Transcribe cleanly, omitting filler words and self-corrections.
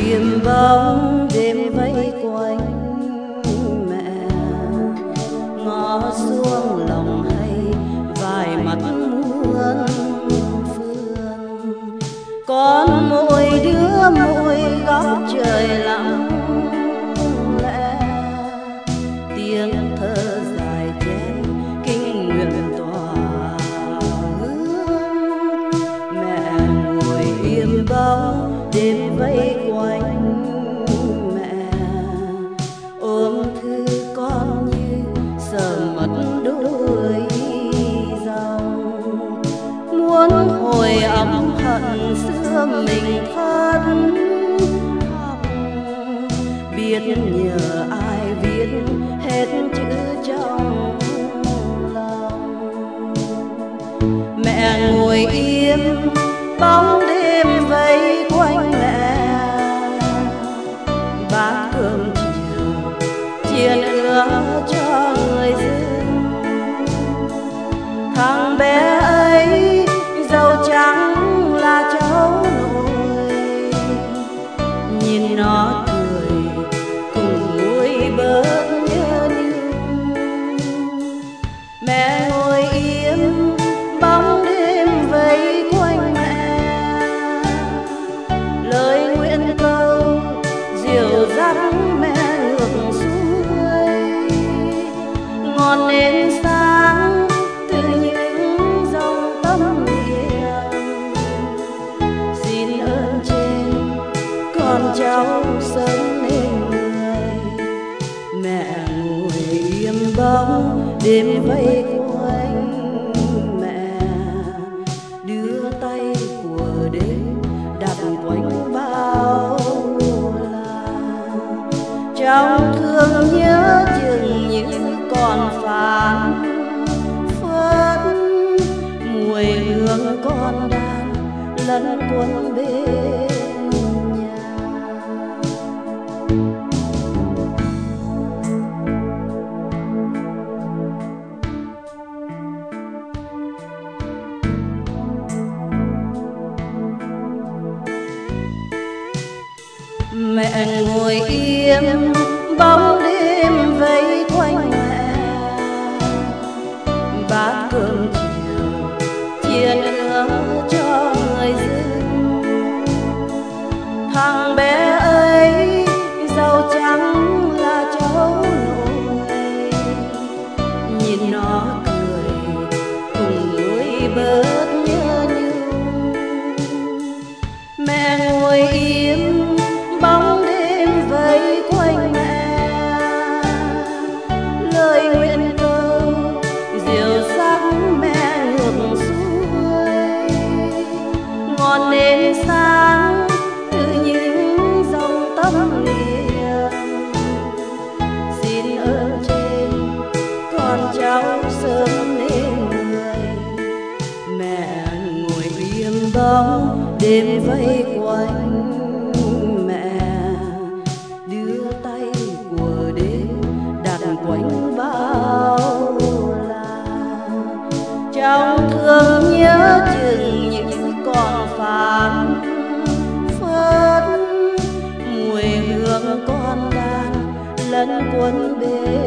yểm bóng đêm vây quanh mẹ, ngó xuống lòng hay vài mắt muôn phương. Con mỗi đứa mỗi góc trời lặng lẽ, tiếng thơ dài chén kinh nguyện tỏa hương. Mẹ ngồi im bóng đêm vây quanh mẹ, ôm thư con như sợ mất đôi dòng. Muốn hồi ấm hận xưa mình thất học, biết nhờ ai viết hết chữ trong lòng. Mẹ ngồi im bóng đêm vây quanh mẹ, bát cơm chiều chiên ứa cho người dưng. Thằng bé ấy dâu trắng là cháu nội, nhìn nó cười cùng nguôi bớt nhớ nhung. Mẹ ngồi im bóng đêm vây quanh mẹ, lời nguyện câu dìu dắt mẹ ngược xuôi. Ngọn nến sáng từ những dòng tâm niệm, xin ơn trên con cháu sớm nên người. Mẹ ngồi im bóng đêm vây quanh mẹ, đưa tay của đêm đặt quanh bao la. Trong thương nhớ chừng như còn phán phất, mùi hương con đàn lẫn quấn bên nhà. Mẹ ngồi im bóng đêm vây quanh mẹ, bát cơm chiều chiên ứa cho người dưng. Thằng bé ấy dâu trắng là cháu nội, nhìn nó cười cùng nguôi bớt nhớ nhung. Mẹ ngồi im bóng đêm vây quanh mẹ, lời nguyện câu dìu dắt mẹ ngược xuôi. Ngọn nến sáng từ những dòng tâm niệm, xin ơn trên con cháu sớm nên người. Mẹ ngồi im bóng đêm vây quanh mẹ, đưa tay của đêm đặt quanh bao la. Trong thương nhớ chừng những còn phán phất, mùi hương con đàn lẫn quấn bên